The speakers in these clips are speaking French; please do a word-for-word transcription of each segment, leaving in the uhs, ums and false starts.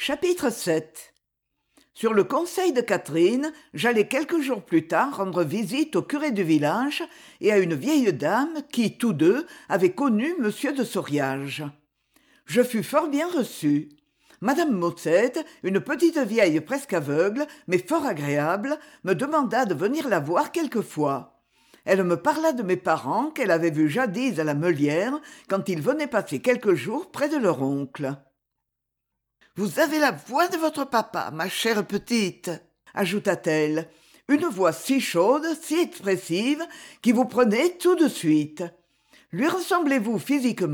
Chapitre sept. Sur le conseil de Catherine, j'allai quelques jours plus tard rendre visite au curé du village et à une vieille dame qui, tous deux, avaient connu monsieur de Sauriage. Je fus fort bien reçu. Madame Maussette, une petite vieille presque aveugle, mais fort agréable, me demanda de venir la voir quelquefois. Elle me parla de mes parents qu'elle avait vus jadis à la Meulière, quand ils venaient passer quelques jours près de leur oncle. « Vous avez la voix de votre papa, ma chère petite, » ajouta-t-elle, « une voix si chaude, si expressive, qui vous prenait tout de suite. Lui ressemblez-vous physiquement ?»«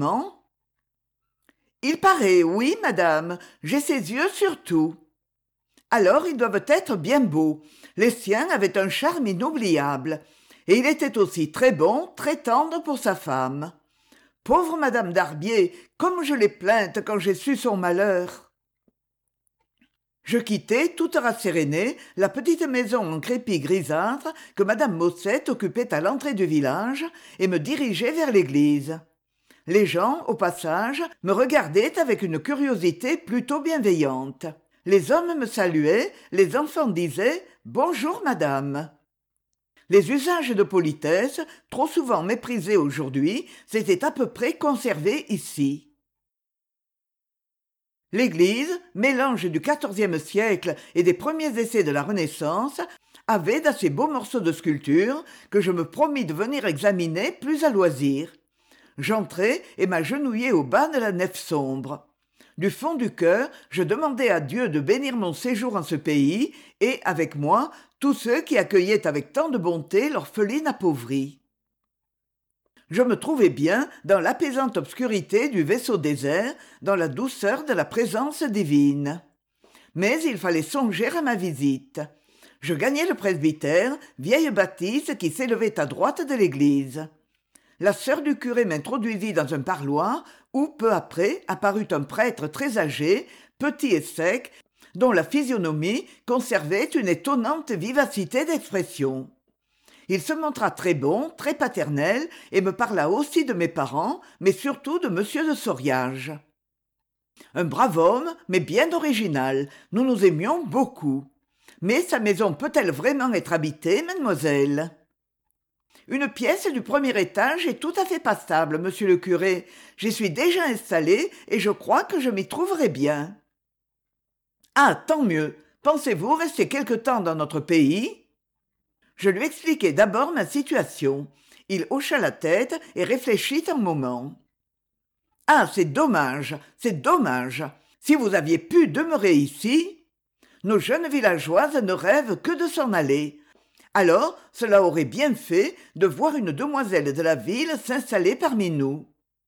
Il paraît, oui, madame, j'ai ses yeux surtout. »« Alors ils doivent être bien beaux. Les siens avaient un charme inoubliable. Et il était aussi très bon, très tendre pour sa femme. Pauvre madame Darbier, comme je l'ai plainte quand j'ai su son malheur !» Je quittai, toute rassérénée, la petite maison en crépi grisâtre que madame Maussette occupait à l'entrée du village et me dirigeai vers l'église. Les gens, au passage, me regardaient avec une curiosité plutôt bienveillante. Les hommes me saluaient, les enfants disaient « Bonjour, madame ». Les usages de politesse, trop souvent méprisés aujourd'hui, s'étaient à peu près conservés ici. L'église, mélange du quatorzième siècle et des premiers essais de la Renaissance, avait d'assez beaux morceaux de sculpture que je me promis de venir examiner plus à loisir. J'entrai et m'agenouillai au bas de la nef sombre. Du fond du cœur, je demandai à Dieu de bénir mon séjour en ce pays et, avec moi, tous ceux qui accueillaient avec tant de bonté l'orpheline appauvrie. Je me trouvais bien dans l'apaisante obscurité du vaisseau désert, dans la douceur de la présence divine. Mais il fallait songer à ma visite. Je gagnai le presbytère, vieille bâtisse qui s'élevait à droite de l'église. La sœur du curé m'introduisit dans un parloir où, peu après, apparut un prêtre très âgé, petit et sec, dont la physionomie conservait une étonnante vivacité d'expression. Il se montra très bon, très paternel, et me parla aussi de mes parents, mais surtout de monsieur de Sauriage. Un brave homme, mais bien original, nous nous aimions beaucoup. Mais sa maison peut-elle vraiment être habitée, mademoiselle ? Une pièce du premier étage est tout à fait passable, monsieur le curé. J'y suis déjà installé et je crois que je m'y trouverai bien. Ah, tant mieux. Pensez-vous rester quelque temps dans notre pays ? Je lui expliquai d'abord ma situation. Il hocha la tête et réfléchit un moment. « Ah, c'est dommage, c'est dommage. Si vous aviez pu demeurer ici, nos jeunes villageoises ne rêvent que de s'en aller. Alors, cela aurait bien fait de voir une demoiselle de la ville s'installer parmi nous.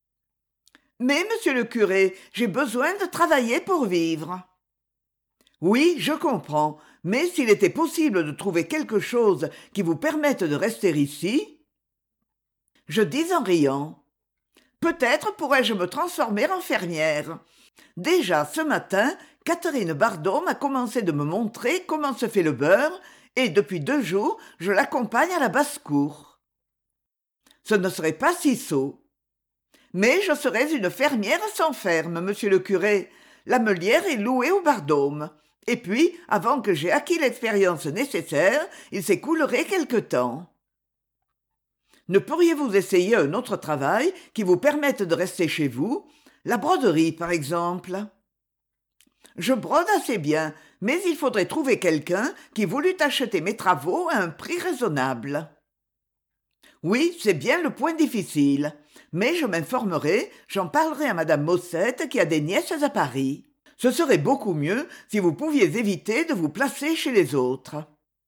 Mais, monsieur le curé, j'ai besoin de travailler pour vivre. » Oui, je comprends, mais s'il était possible de trouver quelque chose qui vous permette de rester ici... Je dis en riant. Peut-être pourrais-je me transformer en fermière. Déjà, ce matin, Catherine Bardot m'a commencé de me montrer comment se fait le beurre, et depuis deux jours, je l'accompagne à la basse-cour. Ce ne serait pas si sot. Mais je serais une fermière sans ferme, monsieur le curé. La Meulière est louée au Bardôme. Et puis, avant que j'aie acquis l'expérience nécessaire, il s'écoulerait quelque temps. Ne pourriez-vous essayer un autre travail qui vous permette de rester chez vous? La broderie, par exemple. Je brode assez bien, mais il faudrait trouver quelqu'un qui voulût acheter mes travaux à un prix raisonnable. Oui, c'est bien le point difficile. Mais je m'informerai, j'en parlerai à madame Maussette qui a des nièces à Paris. Ce serait beaucoup mieux si vous pouviez éviter de vous placer chez les autres.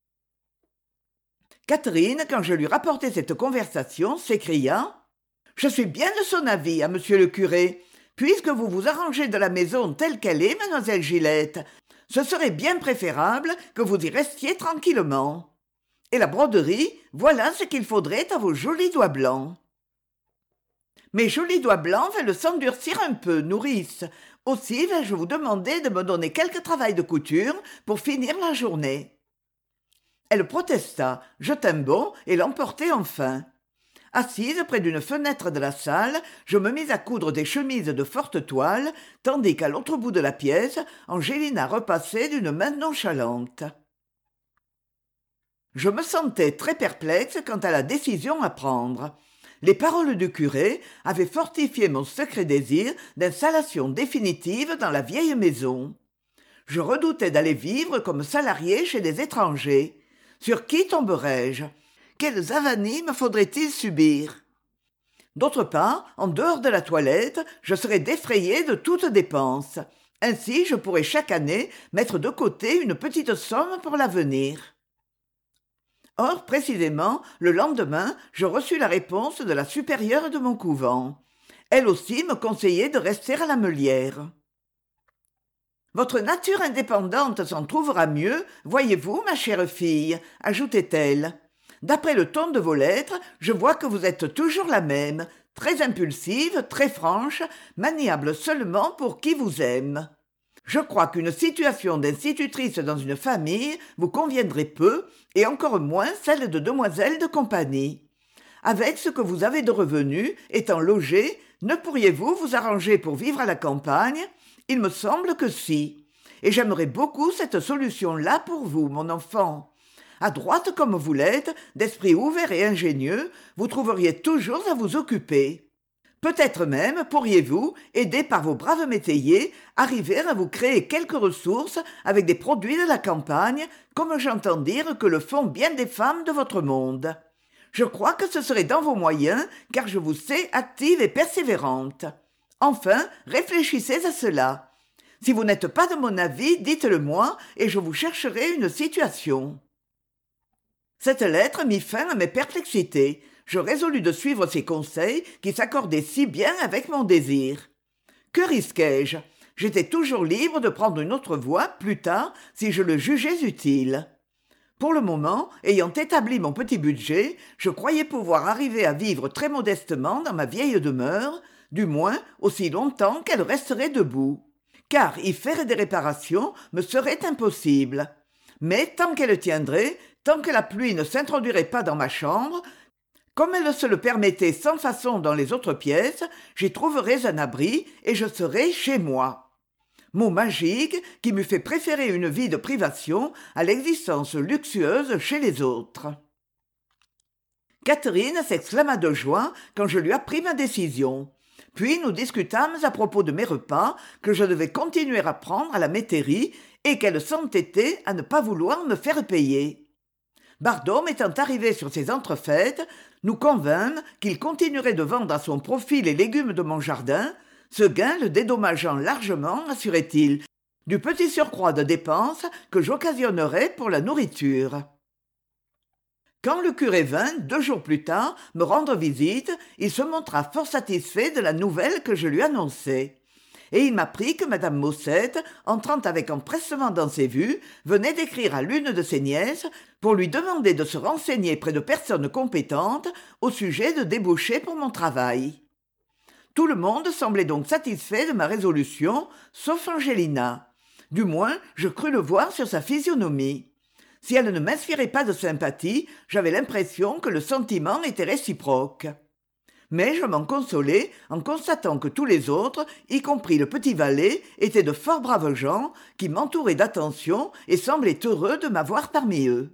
Catherine, quand je lui rapportai cette conversation, s'écria « Je suis bien de son avis, à monsieur le curé. Puisque vous vous arrangez de la maison telle qu'elle est, mademoiselle Gillette, ce serait bien préférable que vous y restiez tranquillement. Et la broderie, voilà ce qu'il faudrait à vos jolis doigts blancs. » Mes jolis doigts blancs veulent s'endurcir un peu, nourrice. Aussi vais-je vous demander de me donner quelque travail de couture pour finir la journée. Elle protesta, je tins bon et l'emportai enfin. Assise près d'une fenêtre de la salle, je me mis à coudre des chemises de forte toile, tandis qu'à l'autre bout de la pièce, Angélina repassait d'une main nonchalante. Je me sentais très perplexe quant à la décision à prendre. Les paroles du curé avaient fortifié mon secret désir d'installation définitive dans la vieille maison. Je redoutais d'aller vivre comme salarié chez des étrangers. Sur qui tomberais-je ? Quelles avanies me faudrait-il subir ? D'autre part, en dehors de la toilette, je serais défrayé de toute dépense. Ainsi, je pourrais chaque année mettre de côté une petite somme pour l'avenir. Or, précisément, le lendemain, je reçus la réponse de la supérieure de mon couvent. Elle aussi me conseillait de rester à la Meulière. « Votre nature indépendante s'en trouvera mieux, voyez-vous, ma chère fille, ajoutait-elle. D'après le ton de vos lettres, je vois que vous êtes toujours la même, très impulsive, très franche, maniable seulement pour qui vous aime. Je crois qu'une situation d'institutrice dans une famille vous conviendrait peu, et encore moins celle de demoiselle de compagnie. Avec ce que vous avez de revenus, étant logée, ne pourriez-vous vous arranger pour vivre à la campagne ? Il me semble que si. Et j'aimerais beaucoup cette solution-là pour vous, mon enfant. Adroite comme vous l'êtes, d'esprit ouvert et ingénieux, vous trouveriez toujours à vous occuper. Peut-être même pourriez-vous, aidé par vos braves métayers, arriver à vous créer quelques ressources avec des produits de la campagne, comme j'entends dire que le font bien des femmes de votre monde. Je crois que ce serait dans vos moyens, car je vous sais active et persévérante. Enfin, réfléchissez à cela. Si vous n'êtes pas de mon avis, dites-le moi, et je vous chercherai une situation. » Cette lettre mit fin à mes perplexités. Je résolus de suivre ses conseils qui s'accordaient si bien avec mon désir. Que risquais-je ? J'étais toujours libre de prendre une autre voie plus tard si je le jugeais utile. Pour le moment, ayant établi mon petit budget, je croyais pouvoir arriver à vivre très modestement dans ma vieille demeure, du moins aussi longtemps qu'elle resterait debout. Car y faire des réparations me serait impossible. Mais tant qu'elle tiendrait, tant que la pluie ne s'introduirait pas dans ma chambre, comme elle se le permettait sans façon dans les autres pièces, j'y trouverais un abri et je serais chez moi. Mot magique qui m'eût fait préférer une vie de privation à l'existence luxueuse chez les autres. Catherine s'exclama de joie quand je lui appris ma décision. Puis nous discutâmes à propos de mes repas que je devais continuer à prendre à la métairie et qu'elle s'entêtait à ne pas vouloir me faire payer. Bardôme étant arrivé sur ses entrefaites, nous convînmes qu'il continuerait de vendre à son profit les légumes de mon jardin, ce gain le dédommageant largement, assurait-il, du petit surcroît de dépenses que j'occasionnerais pour la nourriture. Quand le curé vint, deux jours plus tard, me rendre visite, il se montra fort satisfait de la nouvelle que je lui annonçais. Et il m'apprit que madame Maussette, entrant avec empressement dans ses vues, venait d'écrire à l'une de ses nièces pour lui demander de se renseigner près de personnes compétentes au sujet de débouchés pour mon travail. Tout le monde semblait donc satisfait de ma résolution, sauf Angélina. Du moins, je crus le voir sur sa physionomie. Si elle ne m'inspirait pas de sympathie, j'avais l'impression que le sentiment était réciproque. Mais je m'en consolais en constatant que tous les autres, y compris le petit valet, étaient de fort braves gens qui m'entouraient d'attention et semblaient heureux de m'avoir parmi eux.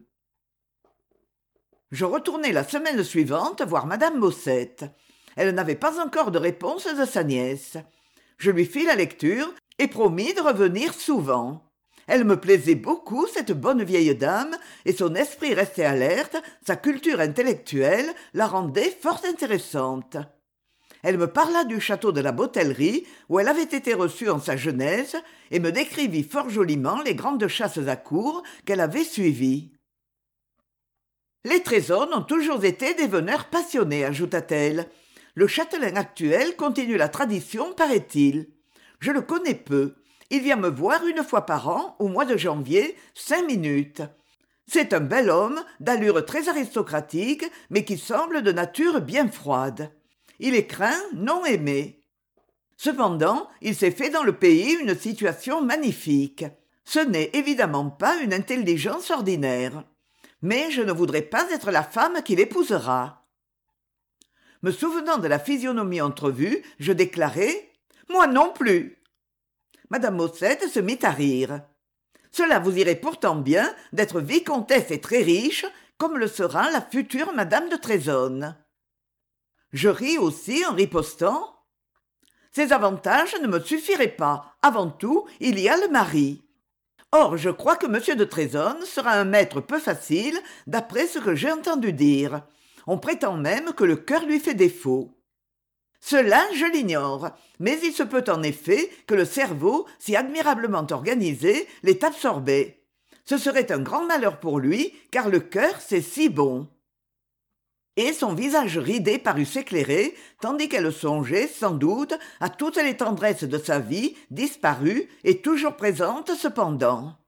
Je retournai la semaine suivante voir madame Maussette. Elle n'avait pas encore de réponse de sa nièce. Je lui fis la lecture et promis de revenir souvent. Elle me plaisait beaucoup, cette bonne vieille dame, et son esprit restait alerte, sa culture intellectuelle la rendait fort intéressante. Elle me parla du château de la Botellerie, où elle avait été reçue en sa jeunesse, et me décrivit fort joliment les grandes chasses à courre qu'elle avait suivies. « Les Trésors ont toujours été des veneurs passionnés, ajouta-t-elle. Le châtelain actuel continue la tradition, paraît-il. Je le connais peu. Il vient me voir une fois par an, au mois de janvier, cinq minutes. C'est un bel homme, d'allure très aristocratique, mais qui semble de nature bien froide. Il est craint, non aimé. Cependant, il s'est fait dans le pays une situation magnifique. Ce n'est évidemment pas une intelligence ordinaire. Mais je ne voudrais pas être la femme qu'il épousera. Me souvenant de la physionomie entrevue, je déclarai « Moi non plus !» Madame Maussette se mit à rire. « Cela vous irait pourtant bien d'être vicomtesse et très riche, comme le sera la future Madame de Trésonne. » Je ris aussi en ripostant. « Ces avantages ne me suffiraient pas. Avant tout, il y a le mari. Or, je crois que M. de Trésonne sera un maître peu facile, d'après ce que j'ai entendu dire. On prétend même que le cœur lui fait défaut. Cela, je l'ignore, mais il se peut en effet que le cerveau, si admirablement organisé, l'ait absorbé. Ce serait un grand malheur pour lui, car le cœur, c'est si bon. » Et son visage ridé parut s'éclairer, tandis qu'elle songeait, sans doute, à toutes les tendresses de sa vie, disparues et toujours présentes cependant.